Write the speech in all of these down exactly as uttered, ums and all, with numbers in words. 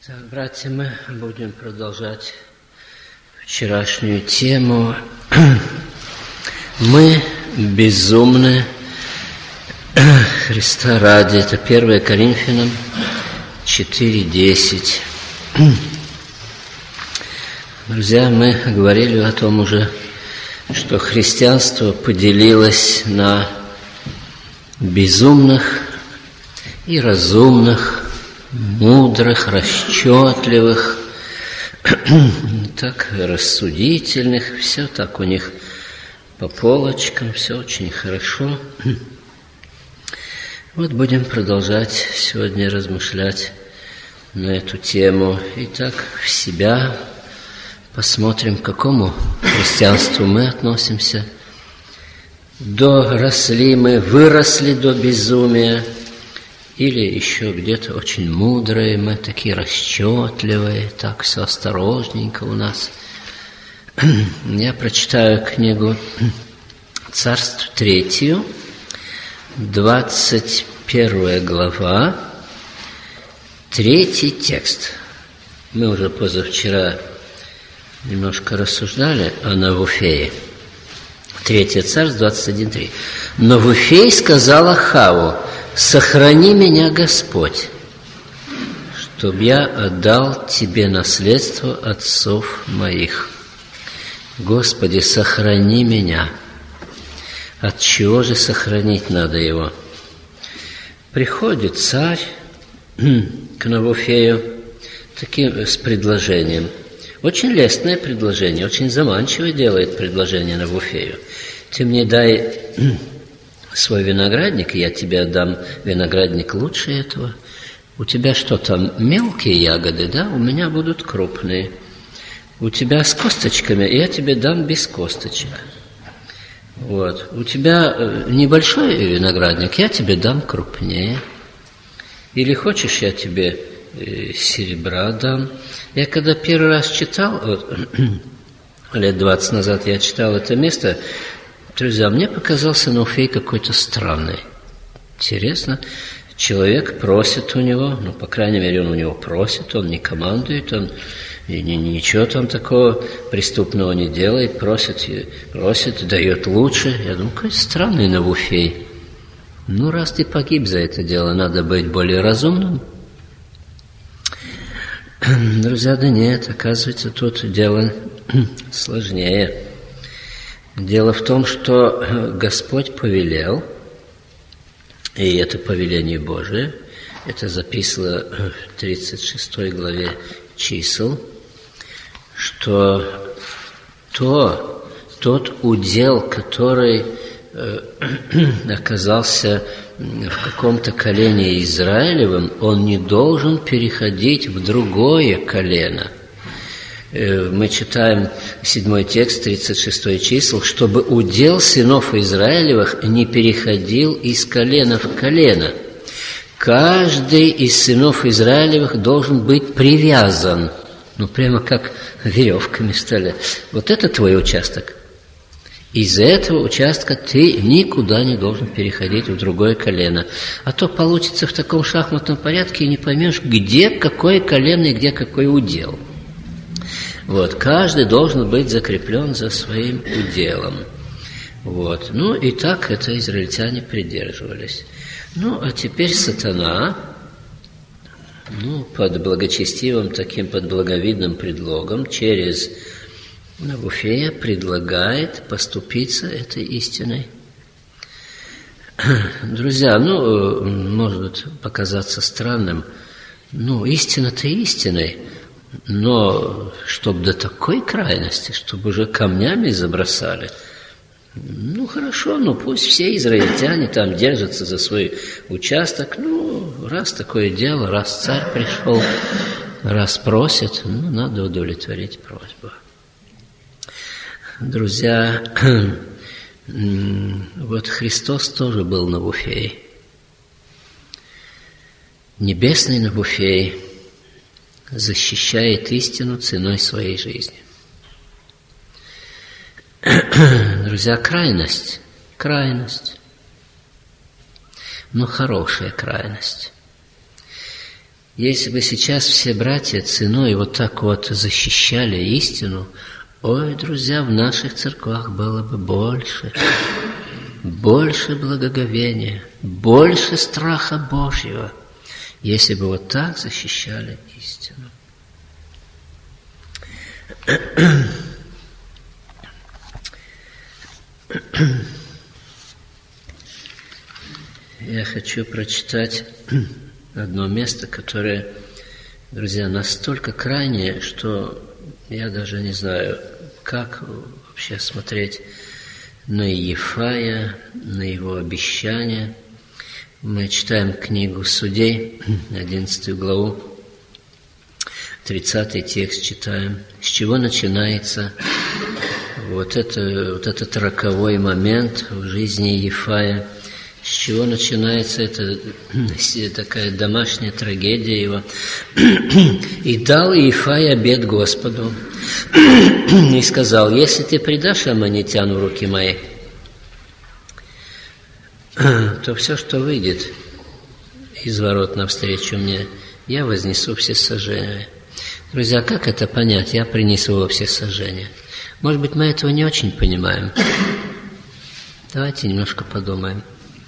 Так, братья, мы будем продолжать вчерашнюю тему. Мы безумны Христа ради. Это первое Коринфянам четыре десять. Друзья, мы говорили о том уже, что христианство поделилось на безумных и разумных, мудрых, расчетливых, так рассудительных, все так у них по полочкам, все очень хорошо. Вот будем продолжать сегодня размышлять на эту тему. Итак, в себя посмотрим, к какому христианству мы относимся. Доросли мы, выросли до безумия, или еще где-то очень мудрые, мы такие расчетливые, так все осторожненько у нас. Я прочитаю книгу Царств третью, двадцать первая глава, третий текст. Мы уже позавчера немножко рассуждали о Навуфее. Третье Царство, двадцать один три. Навуфей сказал Ахаву: «Сохрани меня, Господь, чтоб я отдал Тебе наследство отцов моих». Господи, сохрани меня. От чего же сохранить надо его? Приходит царь к Навуфею таким, с предложением. Очень лестное предложение, очень заманчиво делает предложение Навуфею. Ты мне дай свой виноградник, и я тебе отдам виноградник лучше этого. У тебя что там, мелкие ягоды, да? У меня будут крупные. У тебя с косточками, и я тебе дам без косточек. Вот. У тебя небольшой виноградник, я тебе дам крупнее. Или хочешь, я тебе серебра дам. Я когда первый раз читал, вот, лет двадцать назад я читал это место, друзья, мне показался Навуфей какой-то странный. Интересно, человек просит у него, ну, по крайней мере, он у него просит, он не командует, он и ничего там такого преступного не делает, просит, просит, дает лучше. Я думаю, какой странный Навуфей. Ну, раз ты погиб за это дело, надо быть более разумным. Друзья, да нет, оказывается, тут дело сложнее. Дело в том, что Господь повелел, и это повеление Божие, это записано в тридцать шестой главе Чисел, что то, тот удел, который э, оказался в каком-то колене Израилевом, он не должен переходить в другое колено. Мы читаем седьмой текст, тридцать шестой Чисел, чтобы удел сынов Израилевых не переходил из колена в колено. Каждый из сынов Израилевых должен быть привязан, ну прямо как веревками стали. Вот это твой участок. Из этого участка ты никуда не должен переходить в другое колено. А то получится в таком шахматном порядке, и не поймешь, где какое колено и где какой удел. Вот, каждый должен быть закреплен за своим уделом. Вот. Ну, и так это израильтяне придерживались. Ну, а теперь сатана, ну, под благочестивым таким, под благовидным предлогом, через Навуфея предлагает поступиться этой истиной. Друзья, ну, может показаться странным, ну, истина-то истиной, но чтобы до такой крайности, чтобы уже камнями забросали, ну, хорошо, ну, пусть все израильтяне там держатся за свой участок, ну, раз такое дело, раз царь пришел, раз просит, ну, надо удовлетворить просьбу. Друзья, вот Христос тоже был Навуфей. Небесный Навуфей защищает истину ценой своей жизни. Друзья, крайность, крайность, но хорошая крайность. Если бы сейчас все братья ценой вот так вот защищали истину, ой, друзья, в наших церквах было бы больше, больше благоговения, больше страха Божьего, если бы вот так защищали истину. Я хочу прочитать одно место, которое, друзья, настолько крайнее, что я даже не знаю, как вообще смотреть на Иефая, на его обещания. Мы читаем книгу Судей, одиннадцатую главу, тридцатый текст читаем. С чего начинается вот, это, вот этот роковой момент в жизни Иефая? С чего начинается эта такая домашняя трагедия его? «И дал Иефай обет Господу, и сказал, если ты предашь аммонитян в руки мои, то все, что выйдет из ворот навстречу мне, я вознесу всесожжение». Друзья, как это понять? Я принесу во всесожжение. Может быть, мы этого не очень понимаем. Давайте немножко подумаем.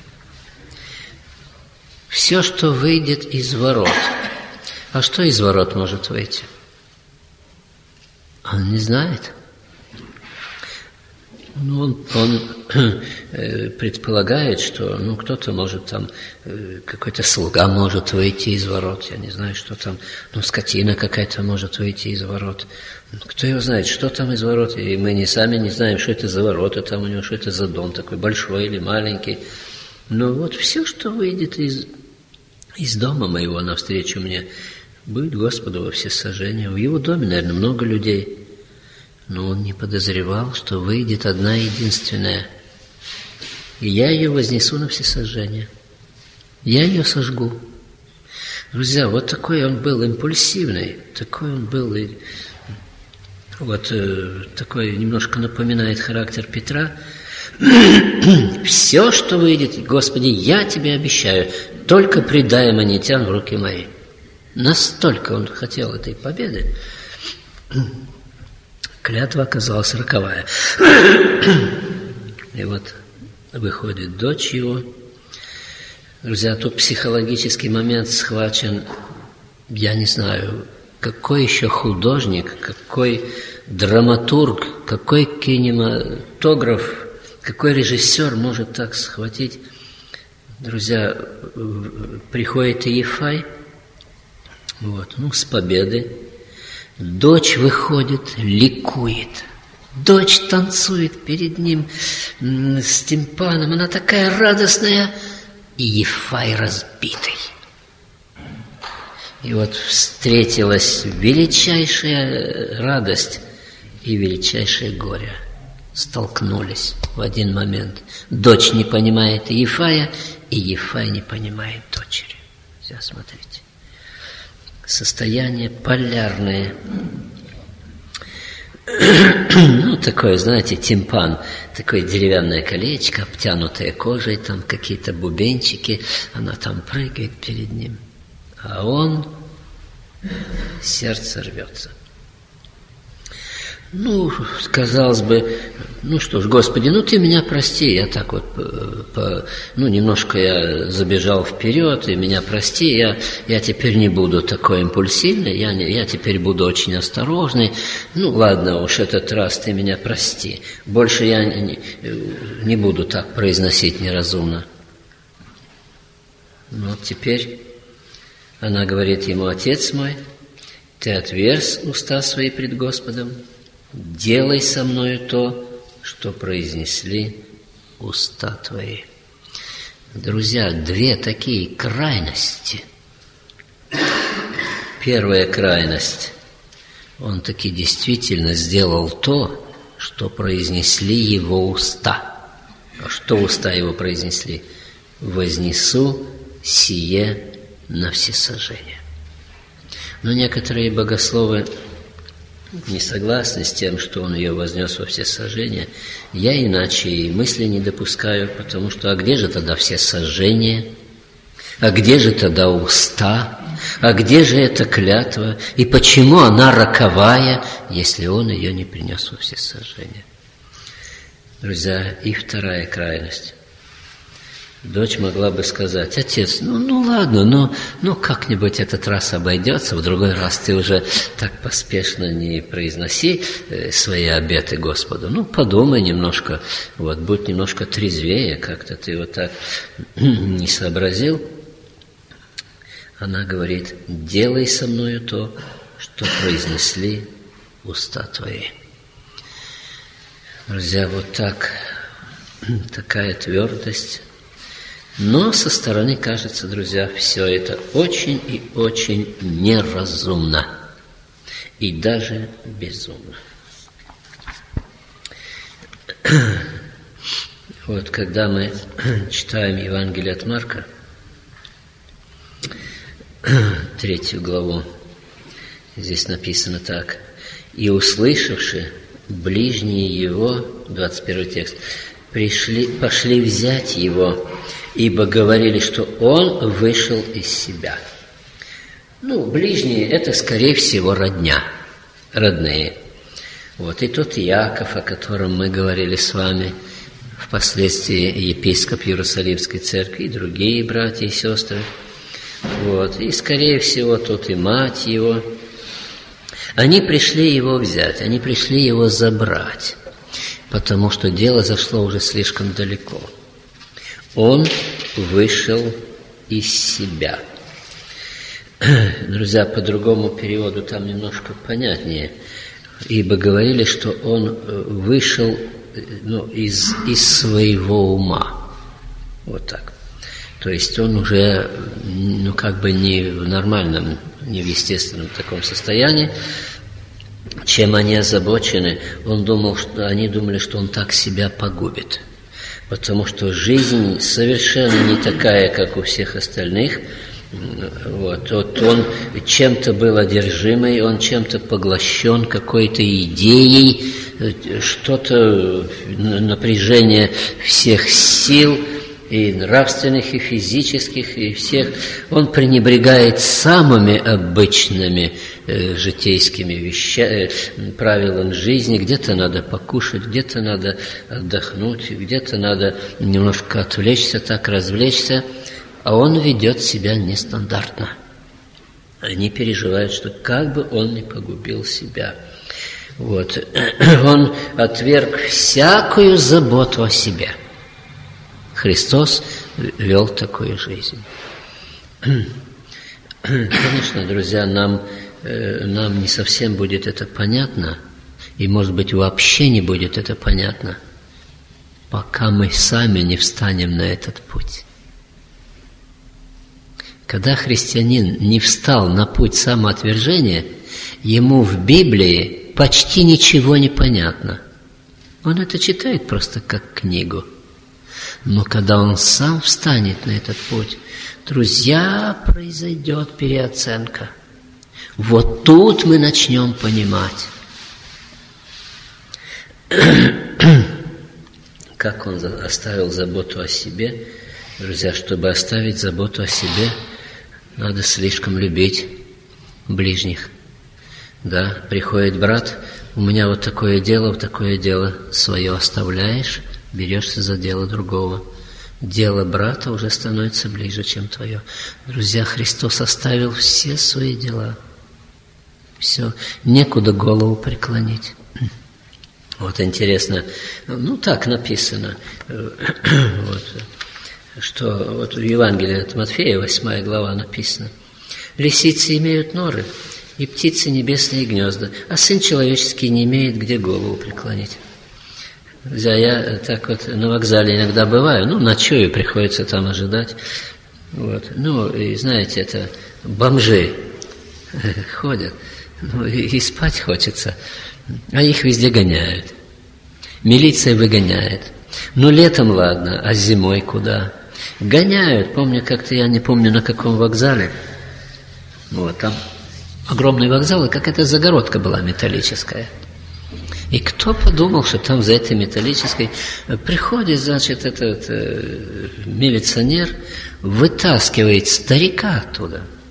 Все, что выйдет из ворот. А что из ворот может выйти? Он не знает. Ну, он, он предполагает, что ну, кто-то может там, какой-то слуга может выйти из ворот, я не знаю, что там, ну, скотина какая-то может выйти из ворот. Кто его знает, что там из ворот, и мы не сами не знаем, что это за ворота там у него, что это за дом такой, большой или маленький. Но вот все, что выйдет из, из дома моего навстречу мне, будет Господу во всесожжение. В его доме, наверное, много людей. Но он не подозревал, что выйдет одна единственная. И я ее вознесу на всесожжение. Я ее сожгу. Друзья, вот такой он был импульсивный, такой он был, и вот э, такой немножко напоминает характер Петра. Все, что выйдет, Господи, я тебе обещаю, только предай аммонитян в руки мои. Настолько он хотел этой победы. Клятва оказалась роковая. И вот выходит дочь его. Друзья, тут психологический момент схвачен, я не знаю, какой еще художник, какой драматург, какой кинематограф, какой режиссер может так схватить. Друзья, приходит Иефай, вот, ну, с победы. Дочь выходит, ликует. Дочь танцует перед ним с тимпаном. Она такая радостная. И Иефай разбитый. И вот встретилась величайшая радость и величайшее горе. Столкнулись в один момент. Дочь не понимает Иефая, и Иефай не понимает дочери. Сейчас смотрите. Состояние полярное. Ну, такое, знаете, тимпан, такое деревянное колечко, обтянутое кожей, там какие-то бубенчики, она там прыгает перед ним. А он, сердце рвется. Ну, казалось бы, ну что ж, Господи, ну Ты меня прости, я так вот, по, ну, немножко я забежал вперед, и меня прости, я, я теперь не буду такой импульсивный, я, не, я теперь буду очень осторожный, ну, ладно уж, этот раз Ты меня прости, больше я не, не буду так произносить неразумно. Ну, вот теперь она говорит ему: Отец мой, Ты отверз уста свои пред Господом, делай со мною то, что произнесли уста твои. Друзья, две такие крайности. Первая крайность. Он таки действительно сделал то, что произнесли его уста. А что уста его произнесли? «Вознесу сие на всесожжение». Но некоторые богословы не согласны с тем, что он ее вознес во всесожжение. Я иначе и мысли не допускаю, потому что а где же тогда всесожжение? А где же тогда уста? А где же эта клятва? И почему она роковая, если он ее не принес во всесожжение? Друзья, и вторая крайность. Дочь могла бы сказать: отец, ну, ну ладно, но, ну как-нибудь этот раз обойдется, в другой раз ты уже так поспешно не произноси свои обеты Господу. Ну, подумай немножко, вот, будь немножко трезвее, как-то ты вот так не сообразил. Она говорит: делай со мною то, что произнесли уста твои. Друзья, вот так, такая твердость. Но со стороны кажется, друзья, все это очень и очень неразумно. И даже безумно. Вот когда мы читаем Евангелие от Марка, третью главу, здесь написано так: «И услышавши ближние его», двадцать первый текст, пришли, пошли взять его, ибо говорили, что он вышел из себя». Ну, ближние – это, скорее всего, родня, родные. Вот и тот Иаков, о котором мы говорили с вами, впоследствии епископ Иерусалимской церкви, и другие братья и сестры. Вот, и, скорее всего, тут и мать его. Они пришли его взять, они пришли его забрать, потому что дело зашло уже слишком далеко. Он вышел из себя. Друзья, по другому переводу там немножко понятнее. Ибо говорили, что он вышел, ну, из, из своего ума. Вот так. То есть он уже, ну, как бы не в нормальном, не в естественном таком состоянии. Чем они озабочены, он думал, что, они думали, что он так себя погубит. Потому что жизнь совершенно не такая, как у всех остальных. Вот, вот он чем-то был одержимый, он чем-то поглощен, какой-то идеей, что-то, напряжение всех сил, и нравственных, и физических, и всех. Он пренебрегает самыми обычными э, житейскими вещами, э, правилами жизни. Где-то надо покушать, где-то надо отдохнуть, где-то надо немножко отвлечься, так развлечься. А он ведет себя нестандартно. Они переживают, что как бы он не погубил себя. Вот. Он отверг всякую заботу о себе. Христос вел такую жизнь. Конечно, друзья, нам, нам не совсем будет это понятно, и, может быть, вообще не будет это понятно, пока мы сами не встанем на этот путь. Когда христианин не встал на путь самоотвержения, ему в Библии почти ничего не понятно. Он это читает просто как книгу. Но когда он сам встанет на этот путь, друзья, произойдет переоценка. Вот тут мы начнем понимать, как он оставил заботу о себе. Друзья, чтобы оставить заботу о себе, надо слишком любить ближних. Да, приходит брат: у меня вот такое дело, вот такое дело, свое оставляешь, берешься за дело другого. Дело брата уже становится ближе, чем твое. Друзья, Христос оставил все свои дела. Все, некуда голову преклонить. Вот интересно, ну так написано, вот, что вот в Евангелии от Матфея, восьмая глава, написано: лисицы имеют норы, и птицы небесные гнезда, а Сын Человеческий не имеет где голову преклонить. Друзья, я так вот на вокзале иногда бываю, ну, ночую, приходится там ожидать. Вот. Ну, и знаете, это бомжи ходят, ну, и, и спать хочется, а их везде гоняют. Милиция выгоняет. Ну, летом ладно, а зимой куда? Гоняют. Помню, как-то я не помню, на каком вокзале. Вот, там огромный вокзал, и какая-то загородка была металлическая. И кто подумал, что там за этой металлической приходит, значит, этот э, милиционер, вытаскивает старика оттуда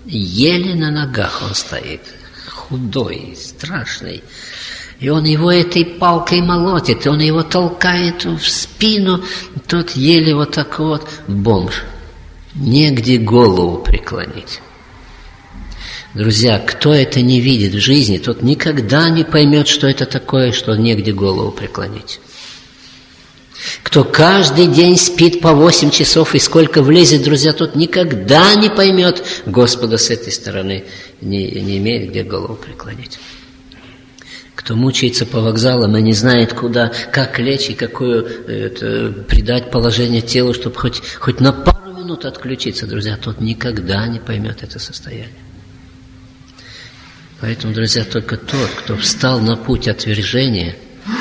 еле на ногах он стоит, худой, страшный. И он его этой палкой молотит, и он его толкает в спину, тот еле вот так вот, бомж. Негде голову преклонить. Друзья, кто это не видит в жизни, тот никогда не поймет, что это такое, что негде голову преклонить. Кто каждый день спит по восемь часов и сколько влезет, друзья, тот никогда не поймет Господа с этой стороны, не, не имеет где голову преклонить. Кто мучается по вокзалам и не знает, куда, как лечь и какое это, придать положение телу, чтобы хоть, хоть на пару минут отключиться, друзья, тот никогда не поймет это состояние. Поэтому, друзья, только тот, кто встал на путь отвержения,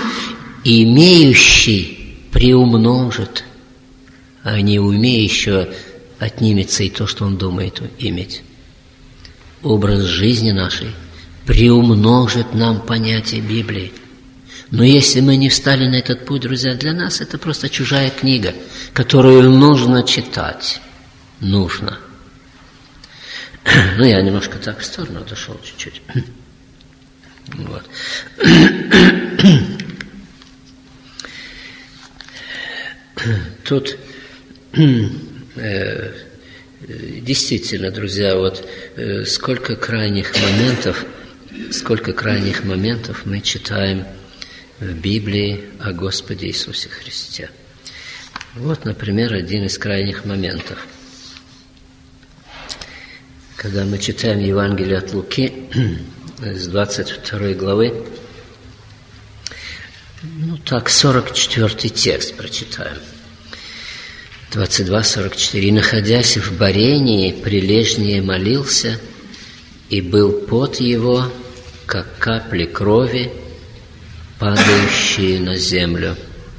имеющий приумножит, а не умеющего отнимется и то, что он думает иметь. Образ жизни нашей приумножит нам понятие Библии. Но если мы не встали на этот путь, друзья, для нас это просто чужая книга, которую нужно читать. Нужно. Ну, я немножко так в сторону отошел чуть-чуть. Вот. Тут э, действительно, друзья, вот э, сколько крайних моментов, сколько крайних моментов мы читаем в Библии о Господе Иисусе Христе. Вот, например, один из крайних моментов. Когда мы читаем Евангелие от Луки с двадцать второй главы, ну так, сорок четвёртый текст прочитаем. двадцать два сорок четыре. «И, находясь в борении, прилежнее молился, и был пот его, как капли крови, падающие на землю».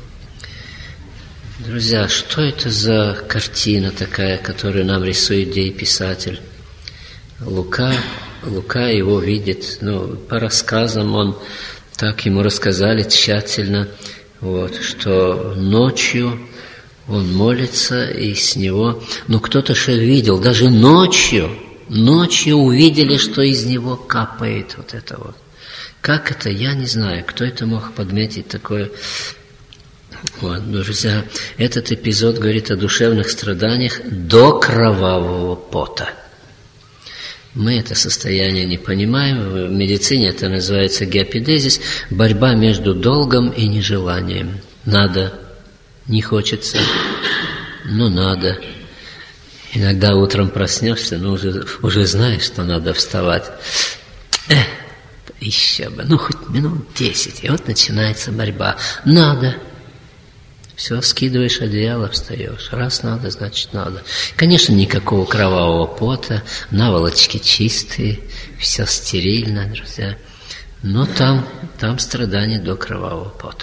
Друзья, что это за картина такая, которую нам рисует дееписатель? Лука, Лука его видит, ну, по рассказам он, так ему рассказали тщательно, вот, что ночью он молится, и с него, ну, кто-то же видел, даже ночью, ночью увидели, что из него капает вот это вот. Как это, я не знаю, кто это мог подметить такое. Вот, друзья, этот эпизод говорит о душевных страданиях до кровавого пота. Мы это состояние не понимаем. В медицине это называется геопидезис, борьба между долгом и нежеланием. Надо, не хочется, но надо. Иногда утром проснешься, но уже, уже знаешь, что надо вставать. Эх, еще бы, ну хоть минут десять, и вот начинается борьба. Надо. Все, скидываешь одеяло, встаешь. Раз надо, значит надо. Конечно, никакого кровавого пота, наволочки чистые, все стерильно, друзья. Но там, там страдания до кровавого пота.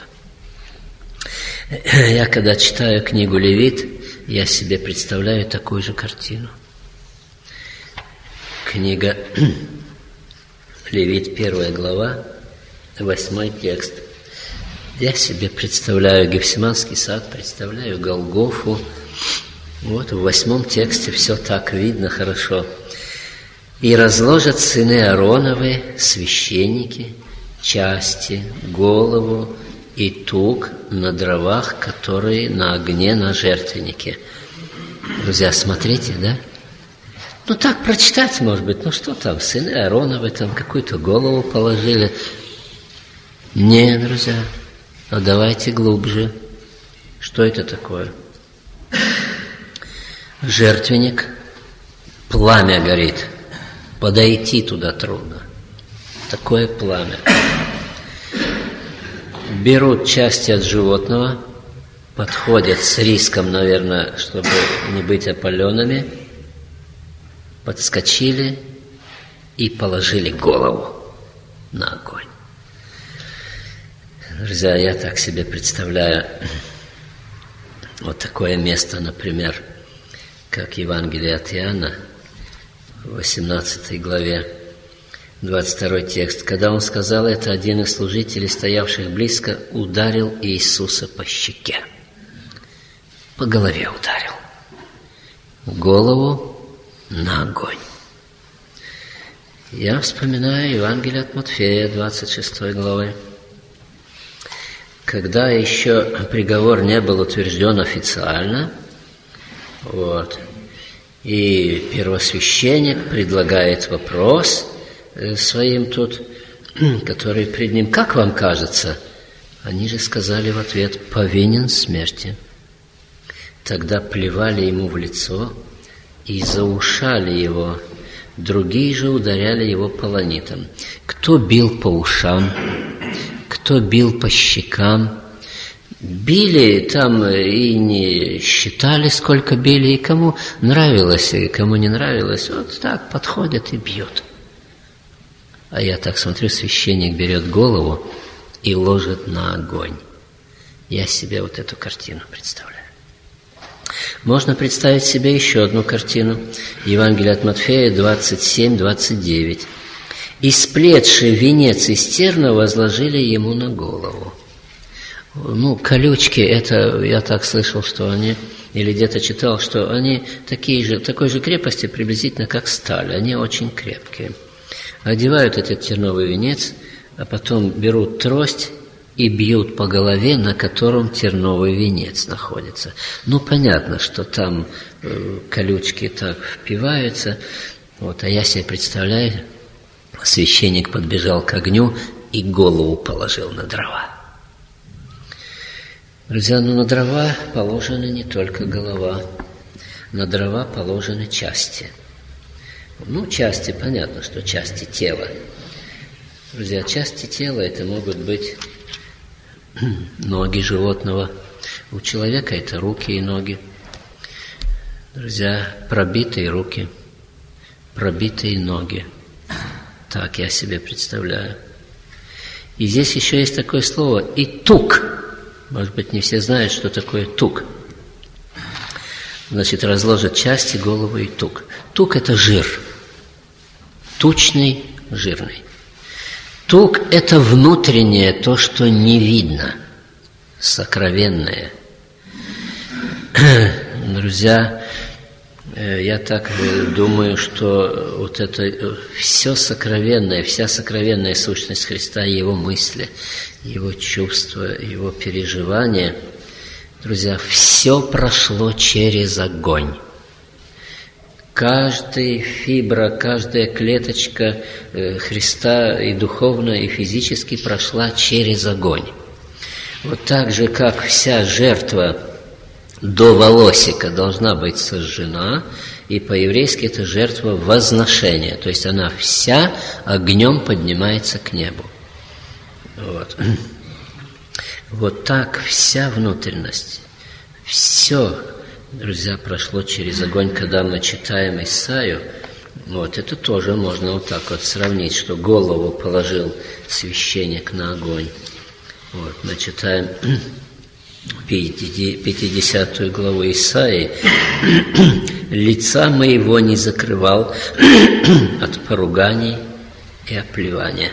Я когда читаю книгу Левит, я себе представляю такую же картину. Книга Левит, первая глава, восьмой текст. Я себе представляю Гефсиманский сад, представляю Голгофу. Вот в восьмом тексте все так видно хорошо. «И разложат сыны Аароновы, священники, части, голову и тук на дровах, которые на огне на жертвеннике». Друзья, смотрите, да? Ну так прочитать, может быть, ну что там, сыны Аароновы там какую-то голову положили. Не, друзья. А давайте глубже. Что это такое? Жертвенник, пламя горит. Подойти туда трудно. Такое пламя. Берут части от животного, подходят с риском, наверное, чтобы не быть опаленными, подскочили и положили голову на огонь. Друзья, я так себе представляю вот такое место, например, как Евангелие от Иоанна, в восемнадцатой главе, двадцать второй текст. «Когда он сказал это, один из служителей, стоявших близко, ударил Иисуса по щеке». По голове ударил. Голову на огонь. Я вспоминаю Евангелие от Матфея, двадцать шестой главы. Когда еще приговор не был утвержден официально, вот, и первосвященник предлагает вопрос своим тут, который пред ним: «Как вам кажется?» Они же сказали в ответ: «Повинен смерти». Тогда плевали ему в лицо и заушали его, другие же ударяли его полонитом. Кто бил по ушам, кто бил по щекам. Били там и не считали, сколько били, и кому нравилось, и кому не нравилось, вот так подходят и бьют. А я так смотрю, священник берет голову и ложит на огонь. Я себе вот эту картину представляю. Можно представить себе еще одну картину. Евангелие от Матфея двадцать семь двадцать девять. «И сплетший венец из терна возложили ему на голову». Ну, колючки, это я так слышал, что они, или где-то читал, что они такие же, такой же крепости приблизительно, как сталь. Они очень крепкие. Одевают этот терновый венец, а потом берут трость и бьют по голове, на котором терновый венец находится. Ну, понятно, что там э, колючки так впиваются. Вот, а я себе представляю, священник подбежал к огню и голову положил на дрова. Друзья, ну на дрова положены не только голова, на дрова положены части. Ну, части, понятно, что части тела. Друзья, части тела это могут быть ноги животного. У человека это руки и ноги. Друзья, пробитые руки, пробитые ноги. Так я себе представляю. И здесь еще есть такое слово «итук». Может быть, не все знают, что такое тук. Значит, разложат части, голову и тук. Тук – это жир. Тучный, жирный. Тук – это внутреннее, то, что не видно, сокровенное. Друзья, я так думаю, что вот это все сокровенное, вся сокровенная сущность Христа, Его мысли, Его чувства, Его переживания, друзья, все прошло через огонь. Каждая фибра, каждая клеточка Христа и духовно, и физически прошла через огонь. Вот так же, как вся жертва до волосика должна быть сожжена, и по-еврейски это жертва возношения, то есть она вся огнем поднимается к небу. Вот. Вот так вся внутренность, все, друзья, прошло через огонь. Когда мы читаем Исаию, вот это тоже можно вот так вот сравнить, что голову положил священник на огонь. Вот, мы читаем пятидесятую главу Исаии: «Лица моего не закрывал от поруганий и оплевания».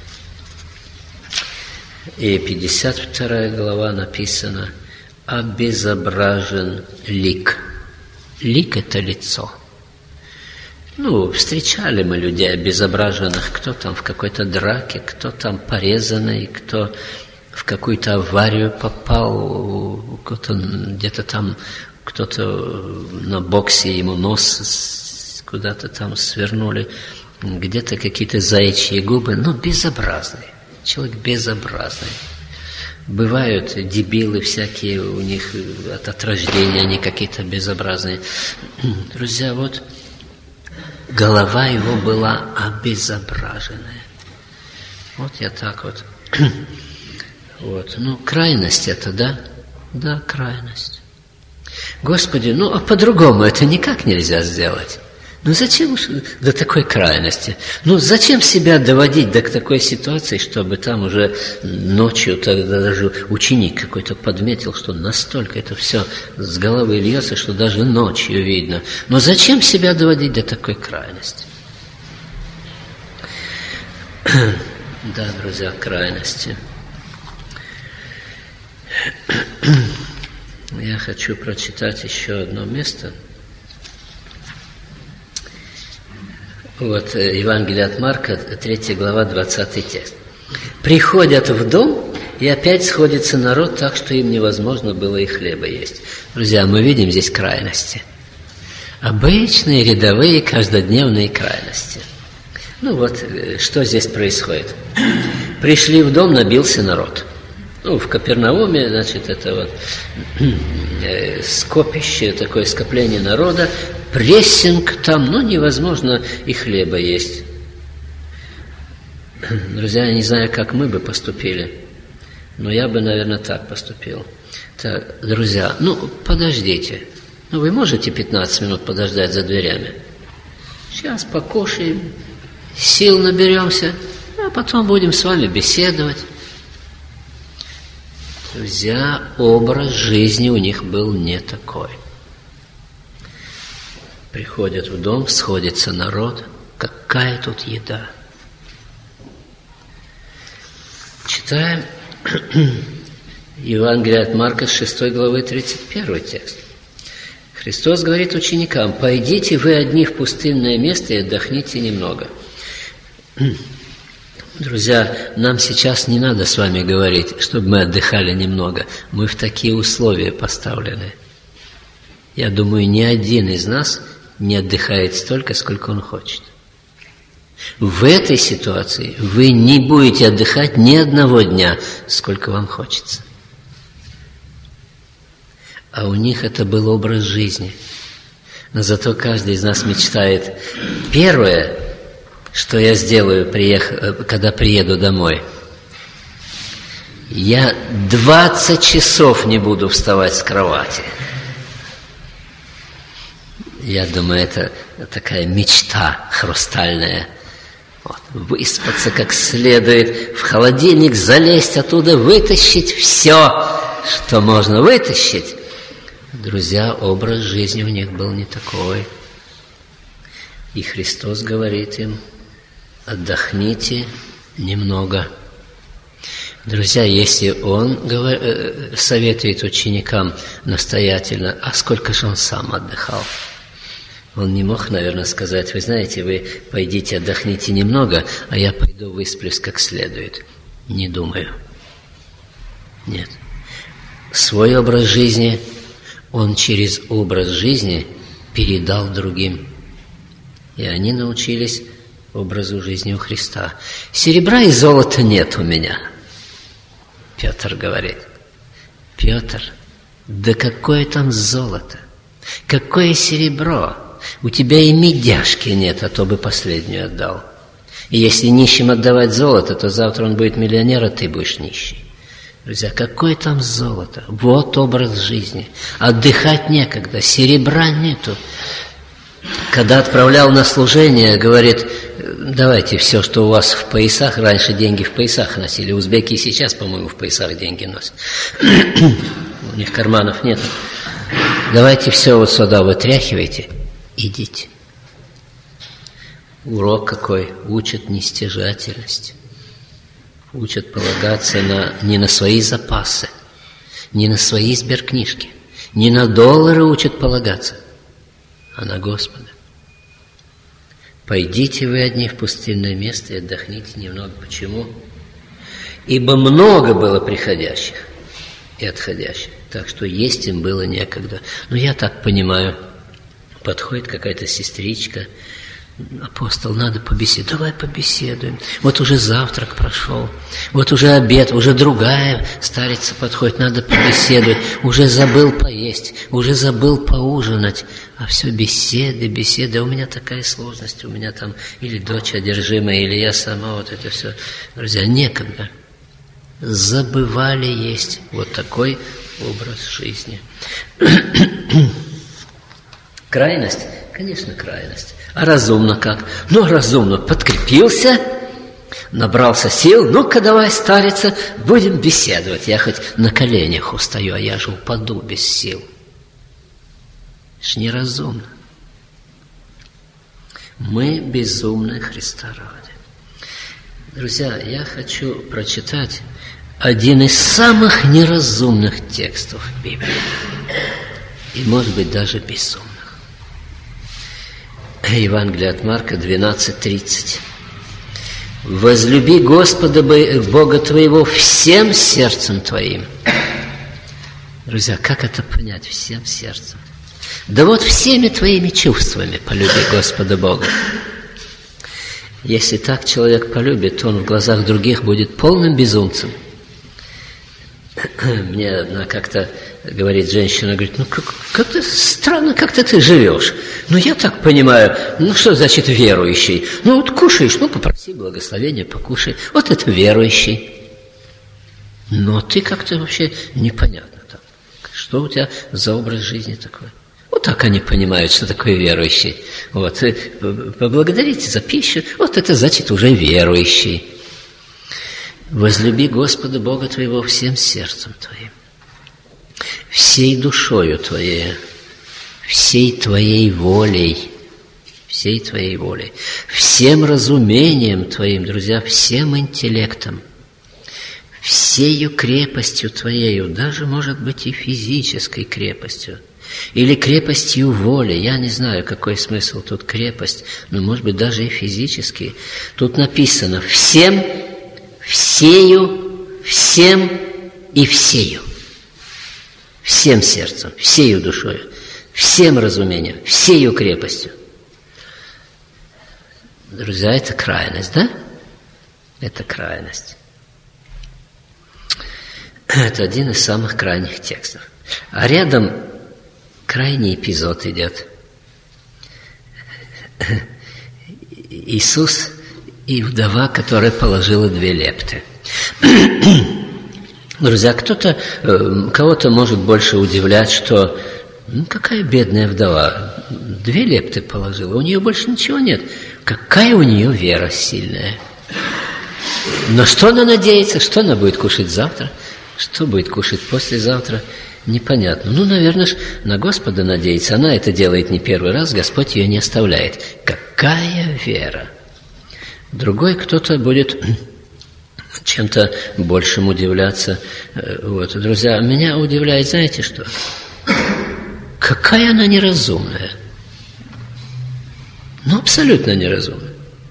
И пятьдесят вторая глава написано: «Обезображен лик». Лик – это лицо. Ну, встречали мы людей обезображенных, кто там в какой-то драке, кто там порезанный, кто в какую-то аварию попал, кто-то где-то там, кто-то на боксе ему нос куда-то там свернули, где-то какие-то заячьи губы, ну, безобразные. Человек безобразный. Бывают дебилы всякие, у них от, от рождения они какие-то безобразные. Друзья, вот голова его была обезображенная. Вот я так вот. Вот. Ну, крайность это, да? Да, крайность. Господи, ну, а по-другому это никак нельзя сделать. Ну, зачем до такой крайности? Ну, зачем себя доводить до такой ситуации, чтобы там уже ночью тогда даже ученик какой-то подметил, что настолько это все с головы льется, что даже ночью видно. Но зачем себя доводить до такой крайности? Да, друзья, крайности. Я хочу прочитать еще одно место. Вот Евангелие от Марка, третья глава, двадцатый текст. «Приходят в дом, и опять сходится народ так, что им невозможно было и хлеба есть». Друзья, мы видим здесь крайности. Обычные, рядовые, каждодневные крайности. Ну вот, что здесь происходит. Пришли в дом, набился народ. Ну, в Капернауме, значит, это вот скопище, такое скопление народа, прессинг там, ну, невозможно и хлеба есть. Друзья, я не знаю, как мы бы поступили, но я бы, наверное, так поступил. Так, друзья, ну, подождите. Ну, вы можете пятнадцать минут подождать за дверями? Сейчас покушаем, сил наберемся, а потом будем с вами беседовать. Друзья, образ жизни у них был не такой. Приходят в дом, сходится народ. Какая тут еда? Читаем Евангелие от Марка с шестой главы, тридцать первый текст. Христос говорит ученикам: «Пойдите вы одни в пустынное место и отдохните немного». Друзья, нам сейчас не надо с вами говорить, чтобы мы отдыхали немного. Мы в такие условия поставлены. Я думаю, ни один из нас не отдыхает столько, сколько он хочет. В этой ситуации вы не будете отдыхать ни одного дня, сколько вам хочется. А у них это был образ жизни. Но зато каждый из нас мечтает: первое, что я сделаю, приех... когда приеду домой, я двадцать часов не буду вставать с кровати. Я думаю, это такая мечта хрустальная. Вот. Выспаться как следует, в холодильник залезть, оттуда вытащить все, что можно вытащить. Друзья, образ жизни у них был не такой. И Христос говорит им: отдохните немного. Друзья, если Он советует ученикам настоятельно, а сколько же Он сам отдыхал? Он не мог, наверное, сказать: вы знаете, вы пойдите отдохните немного, а я пойду высплюсь как следует. Не думаю. Нет. Свой образ жизни Он через образ жизни передал другим. И они научились образу жизни у Христа. Серебра и золота нет у меня, Петр говорит. Петр, да какое там золото? Какое серебро? У тебя и медяшки нет, а то бы последнюю отдал. И если нищим отдавать золото, то завтра он будет миллионер, а ты будешь нищий. Друзья, какое там золото? Вот образ жизни. Отдыхать некогда, серебра нету. Когда отправлял на служение, говорит: давайте все, что у вас в поясах. Раньше деньги в поясах носили. Узбеки сейчас, по-моему, в поясах деньги носят. У них карманов нет. Давайте все вот сюда вытряхивайте. Идите. Урок какой? Учат нестяжательность. Учат полагаться на, не на свои запасы, не на свои сберкнижки, не на доллары учат полагаться, а на Господа. Пойдите вы одни в пустынное место и отдохните немного. Почему? Ибо много было приходящих и отходящих, так что есть им было некогда. Но я так понимаю, подходит какая-то сестричка: апостол, надо побеседовать. Давай побеседуем. Вот уже завтрак прошел, вот уже обед, уже другая старица подходит, надо побеседовать. Уже забыл поесть, уже забыл поужинать. А все беседы, беседы. У меня такая сложность, у меня там или дочь одержимая, или я сама, вот это все. Друзья, некогда. Забывали есть. Вот такой образ жизни. Крайность? Конечно, крайность. А разумно как? Ну, разумно. Подкрепился, набрался сил. Ну-ка, давай, старица, будем беседовать. Я хоть на коленях устаю, а я же упаду без сил. Это ж неразумно. Мы безумны Христа ради. Друзья, я хочу прочитать один из самых неразумных текстов в Библии. И, может быть, даже безумных. Евангелие от Марка двенадцать тридцать. «Возлюби Господа Бога твоего всем сердцем твоим». Друзья, как это понять всем сердцем? Да вот всеми твоими чувствами полюби Господа Бога. Если так человек полюбит, то он в глазах других будет полным безумцем. Мне одна как-то говорит женщина, говорит, ну как, как-то странно, как-то ты живешь. Ну я так понимаю, ну что значит верующий? Ну вот кушаешь, ну попроси благословения, покушай. Вот это верующий. Но ты как-то вообще непонятно там. Что у тебя за образ жизни такой? Вот так они понимают, что такое верующий. Вот, поблагодарите за пищу, вот это значит уже верующий. Возлюби Господа Бога твоего всем сердцем твоим, всей душою твоей, всей твоей волей, всей твоей волей, всем разумением твоим, друзья, всем интеллектом, всею крепостью твоею, даже, может быть, и физической крепостью, или крепостью воли. Я не знаю, какой смысл тут крепость, но, может быть, даже и физический. Тут написано «всем», «всею», «всем» и «всею». Всем сердцем, всею душою, всем разумением, всею крепостью. Друзья, это крайность, да? Это крайность. Это один из самых крайних текстов. А рядом крайний эпизод идет. Иисус и вдова, которая положила две лепты. Друзья, кто-то, кого-то может больше удивлять, что ну, какая бедная вдова, две лепты положила, у нее больше ничего нет. Какая у нее вера сильная. Но что она надеется, что она будет кушать завтра, что будет кушать послезавтра, непонятно. Ну, наверное, на Господа надеется. Она это делает не первый раз, Господь ее не оставляет. Какая вера! Другой кто-то будет чем-то большим удивляться. Вот. Друзья, меня удивляет, знаете что? Какая она неразумная. Ну, абсолютно неразумная.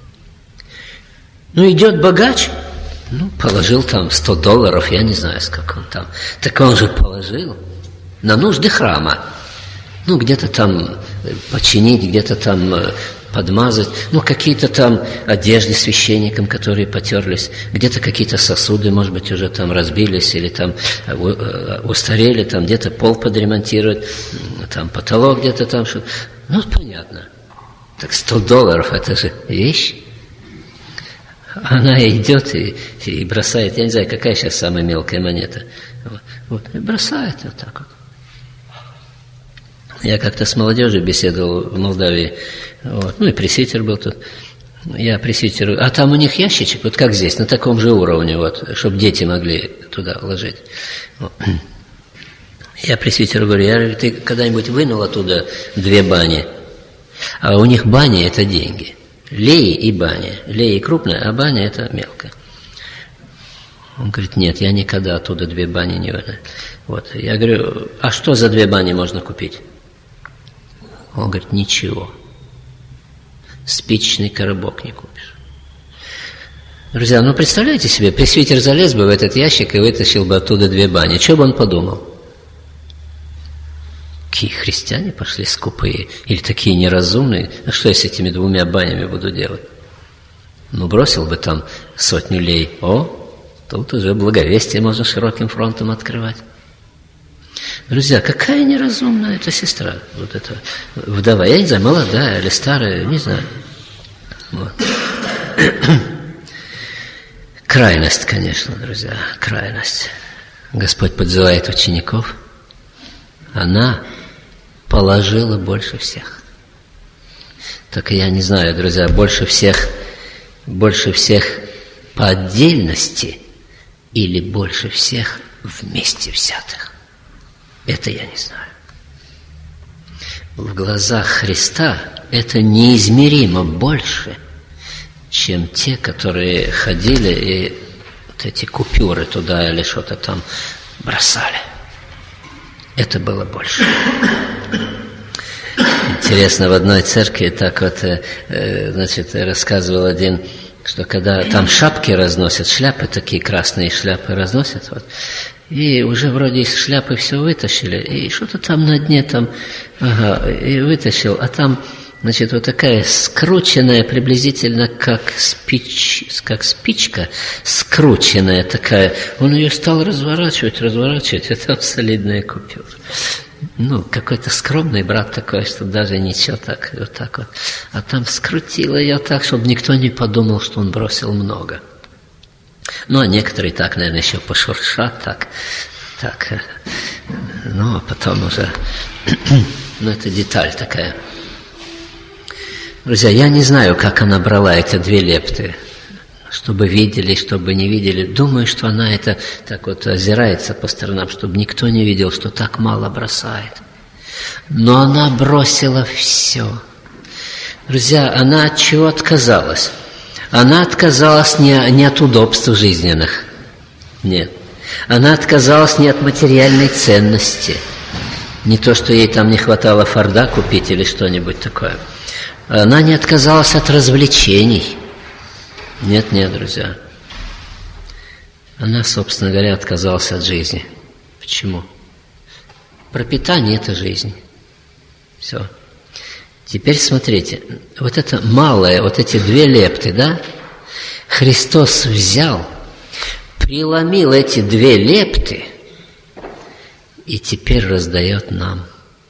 Ну, идет богач, ну, положил там сто долларов, я не знаю, сколько он там. Так он же положил на нужды храма. Ну, где-то там починить, где-то там подмазать, ну, какие-то там одежды священникам, которые потерлись, где-то какие-то сосуды, может быть, уже там разбились или там устарели, там где-то пол подремонтировать, там потолок где-то там. Что... Ну, понятно. Так сто долларов – это же вещь. Она идет и, и бросает, я не знаю, какая сейчас самая мелкая монета. Вот, вот, и бросает вот так вот. Я как-то с молодежью беседовал в Молдавии, вот, ну и пресвитер был тут. Я пресвитеру, а там у них ящичек, вот как здесь, на таком же уровне, вот, чтобы дети могли туда ложить. Вот. Я пресвитеру говорю, я говорю, ты когда-нибудь вынул оттуда две бани? А у них бани – это деньги. Леи и баня. Леи крупная, а баня – это мелкая. Он говорит, нет, я никогда оттуда две бани не выну. Вот. Я говорю, а что за две бани можно купить? Он говорит, ничего. Спичечный коробок не купишь. Друзья, ну представляете себе, пресвитер залез бы в этот ящик и вытащил бы оттуда две бани. Что бы он подумал? Какие христиане пошли скупые или такие неразумные? А что я с этими двумя банями буду делать? Ну, бросил бы там сотню лей. О, тут уже благовестие можно широким фронтом открывать. Друзья, какая неразумная эта сестра, вот эта вдова. Я не знаю, молодая или старая, не знаю. Вот. Крайность, конечно, друзья, крайность. Господь подзывает учеников. Она положила больше всех. Так я не знаю, друзья, больше всех, больше всех по отдельности или больше всех вместе взятых. Это я не знаю. В глазах Христа это неизмеримо больше, чем те, которые ходили и вот эти купюры туда или что-то там бросали. Это было больше. Интересно, в одной церкви так вот, значит, рассказывал один, что когда там шапки разносят, шляпы такие красные шляпы разносят, вот, и уже вроде из шляпы все вытащили, и что-то там на дне там, ага, и вытащил, а там, значит, вот такая скрученная, приблизительно как спич, как спичка, скрученная такая. Он ее стал разворачивать, разворачивать, а там солидная купюра. Ну, какой-то скромный брат такой, что даже ничего так, вот так вот. А там скрутил ее так, чтобы никто не подумал, что он бросил много. Ну, а некоторые так, наверное, еще пошуршат, так, так. Ну, а потом уже, ну, это деталь такая. Друзья, я не знаю, как она брала эти две лепты, чтобы видели, чтобы не видели. Думаю, что она это так вот озирается по сторонам, чтобы никто не видел, что так мало бросает. Но она бросила все. Друзья, она от чего отказалась? Она отказалась не, не от удобств жизненных. Нет. Она отказалась не от материальной ценности. Не то, что ей там не хватало форда купить или что-нибудь такое. Она не отказалась от развлечений. Нет, нет, друзья. Она, собственно говоря, отказалась от жизни. Почему? Пропитание – это жизнь. Все. Теперь смотрите, вот это малое, вот эти две лепты, да? Христос взял, преломил эти две лепты и теперь раздает нам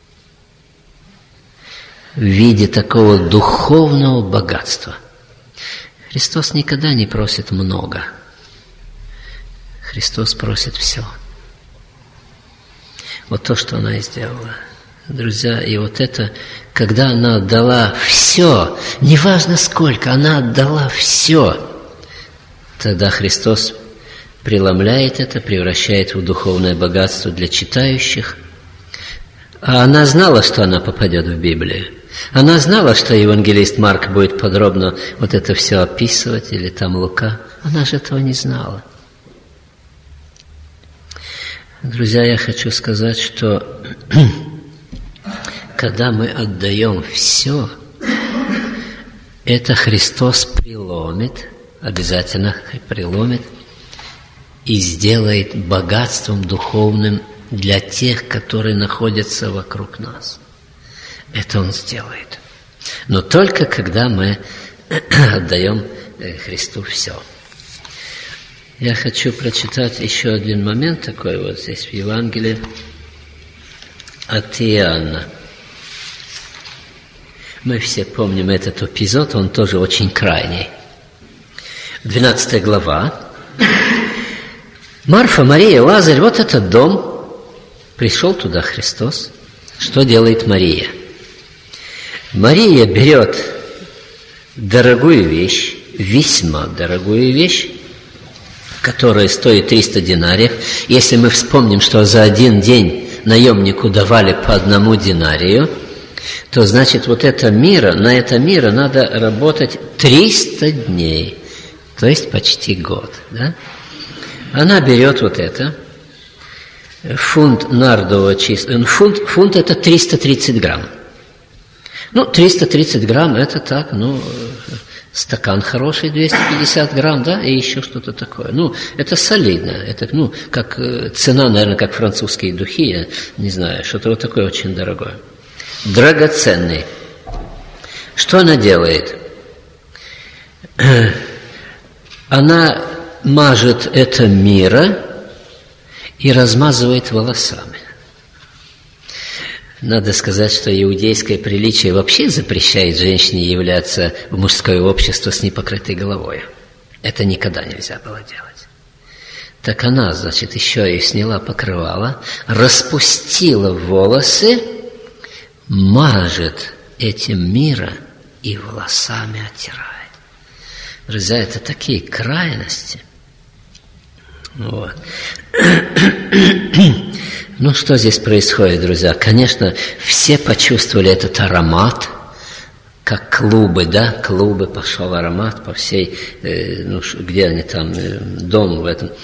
в виде такого духовного богатства. Христос никогда не просит много. Христос просит все. Вот то, что она и сделала. Друзья, и вот это, когда она отдала все, неважно сколько, она отдала все, тогда Христос преломляет это, превращает в духовное богатство для читающих. А она знала, что она попадет в Библию. Она знала, что евангелист Марк будет подробно вот это все описывать, или там Лука. Она же этого не знала. Друзья, я хочу сказать, что когда мы отдаем все, это Христос преломит, обязательно преломит, и сделает богатством духовным для тех, которые находятся вокруг нас. Это Он сделает. Но только когда мы отдаем Христу все. Я хочу прочитать еще один момент такой вот здесь в Евангелии от Иоанна. Мы все помним этот эпизод, он тоже очень крайний. двенадцатая глава. Марфа, Мария, Лазарь, вот этот дом. Пришел туда Христос. Что делает Мария? Мария берет дорогую вещь, весьма дорогую вещь, которая стоит триста динариев. Если мы вспомним, что за один день наемнику давали по одному динарию, то значит вот это мира, на это мира надо работать триста дней, то есть почти год. Да? Она берет вот это, фунт нардового чистого, фунт, фунт это триста тридцать грамм. Ну, триста тридцать грамм это так, ну, стакан хороший, двести пятьдесят грамм, да, и еще что-то такое. Ну, это солидно, это, ну, как цена, наверное, как французские духи, я не знаю, что-то вот такое очень дорогое. Драгоценный. Что она делает? Она мажет это мира и размазывает волосами. Надо сказать, что иудейское приличие вообще запрещает женщине являться в мужское общество с непокрытой головой. Это никогда нельзя было делать. Так она, значит, еще и сняла покрывало, распустила волосы, мажет этим мира и волосами оттирает. Друзья, это такие крайности. Вот. Ну, что здесь происходит, друзья? Конечно, все почувствовали этот аромат, как клубы, да, клубы, пошел аромат по всей, э, ну, где они там, э, дом в этом.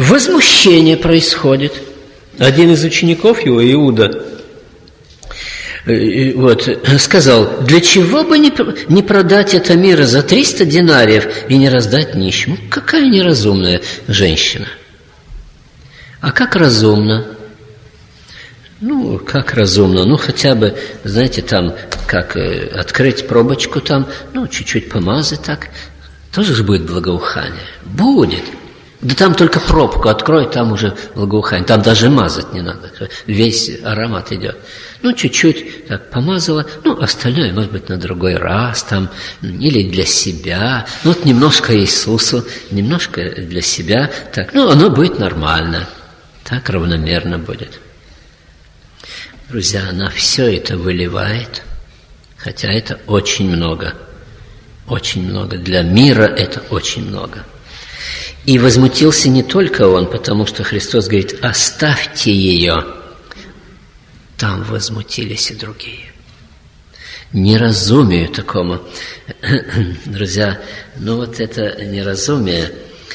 Возмущение происходит. Один из учеников его, Иуда, Вот, сказал, для чего бы не, не продать это мира за триста динариев и не раздать нищему? Какая неразумная женщина. А как разумно? Ну, как разумно? Ну, хотя бы, знаете, там, как э, открыть пробочку там, ну, чуть-чуть помазать так, тоже же будет благоухание. Будет. Да там только пробку открой, там уже благоухание. Там даже мазать не надо. Весь аромат идет. Ну, чуть-чуть так помазала. Ну, остальное, может быть, на другой раз там. Или для себя. Ну, вот немножко Иисусу, немножко для себя. Так, ну, оно будет нормально. Так равномерно будет. Друзья, она все это выливает. Хотя это очень много. Очень много. Для мира это очень много. И возмутился не только он, потому что Христос говорит, оставьте ее. Там возмутились и другие. Неразумию такому. Друзья, ну вот это неразумие,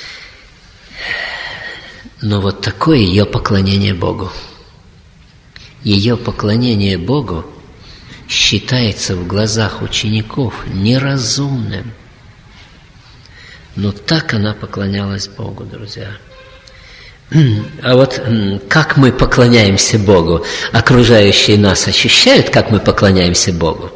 но вот такое ее поклонение Богу. Ее поклонение Богу считается в глазах учеников неразумным. Но так она поклонялась Богу, друзья. А вот как мы поклоняемся Богу? Окружающие нас ощущают, как мы поклоняемся Богу?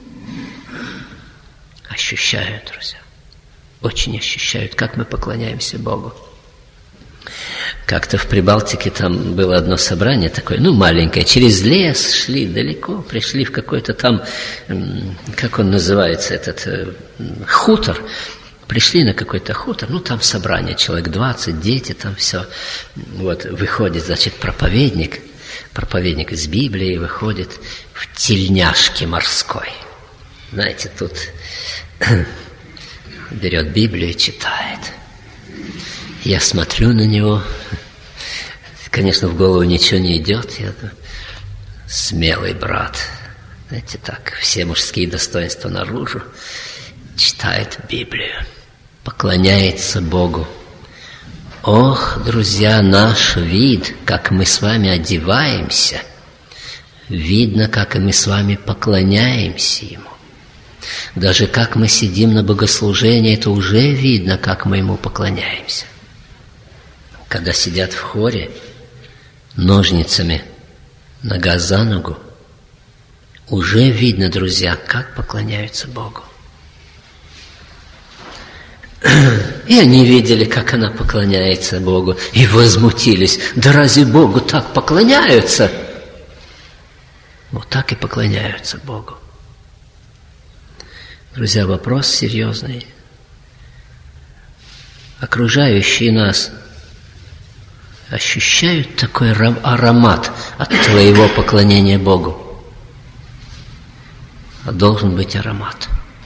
Ощущают, друзья. Очень ощущают, как мы поклоняемся Богу. Как-то в Прибалтике там было одно собрание такое, ну, маленькое, через лес шли далеко, пришли в какой-то там, как он называется, этот хутор. Пришли на какой-то хутор, ну, там собрание, человек двадцать, дети, там все. Вот, выходит, значит, проповедник, проповедник из Библии выходит в тельняшке морской. Знаете, тут берет Библию и читает. Я смотрю на него, конечно, в голову ничего не идет, я смелый брат, знаете, так, все мужские достоинства наружу, читает Библию. Поклоняется Богу. Ох, друзья, наш вид, как мы с вами одеваемся, видно, как и мы с вами поклоняемся Ему. Даже как мы сидим на богослужении, это уже видно, как мы Ему поклоняемся. Когда сидят в хоре ножницами нога за ногу, уже видно, друзья, как поклоняются Богу. И они видели, как она поклоняется Богу, и возмутились. Да разве Богу так поклоняются? Вот так и поклоняются Богу. Друзья, вопрос серьезный. Окружающие нас ощущают такой аромат от твоего поклонения Богу? А должен быть аромат.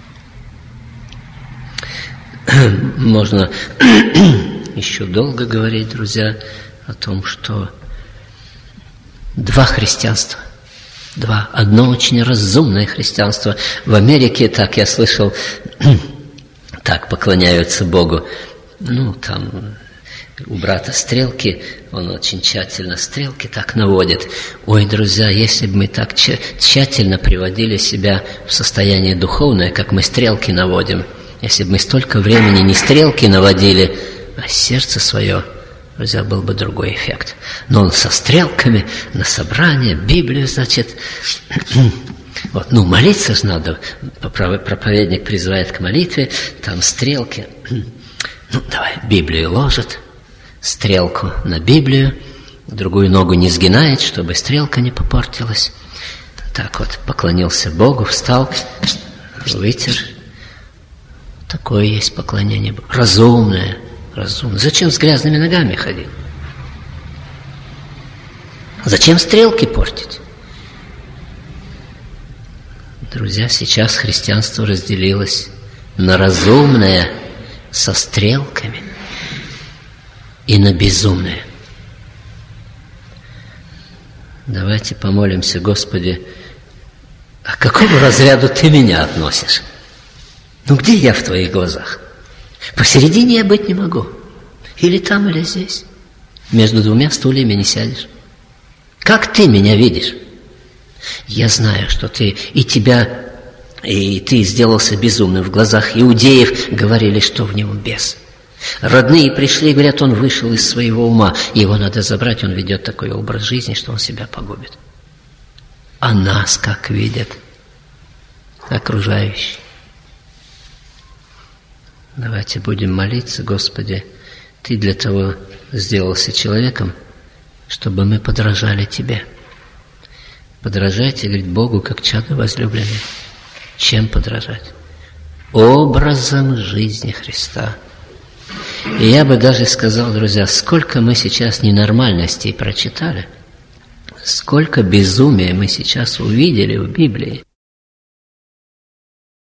Можно еще долго говорить, друзья, о том, что два христианства, два, одно очень разумное христианство. В Америке, так я слышал, так поклоняются Богу. Ну, там у брата стрелки, он очень тщательно стрелки так наводит. Ой, друзья, если бы мы так тщательно приводили себя в состояние духовное, как мы стрелки наводим, если бы мы столько времени не стрелки наводили, а сердце свое, друзья, был бы другой эффект. Но он со стрелками на собрание, Библию, значит, вот, ну, молиться же надо. Проповедник призывает к молитве, там стрелки. Ну, давай, Библию ложит, стрелку на Библию, другую ногу не сгинает, чтобы стрелка не попортилась. Так вот, поклонился Богу, встал, вытер. Такое есть поклонение Богу. Разумное, разумное. Зачем с грязными ногами ходить? Зачем стрелки портить? Друзья, сейчас христианство разделилось на разумное со стрелками и на безумное. Давайте помолимся, Господи, а к какому разряду Ты меня относишь? Ну, где я в Твоих глазах? Посередине я быть не могу. Или там, или здесь. Между двумя стульями не сядешь. Как Ты меня видишь? Я знаю, что ты и тебя, и ты сделался безумным в глазах иудеев, говорили, что в нем бес. Родные пришли и говорят, он вышел из своего ума, его надо забрать, он ведет такой образ жизни, что он себя погубит. А нас как видят окружающие? Давайте будем молиться, Господи, Ты для того сделался человеком, чтобы мы подражали Тебе. Подражайте, говорит, Богу, как чадо возлюбленное. Чем подражать? Образом жизни Христа. И я бы даже сказал, друзья, сколько мы сейчас ненормальностей прочитали, сколько безумия мы сейчас увидели в Библии.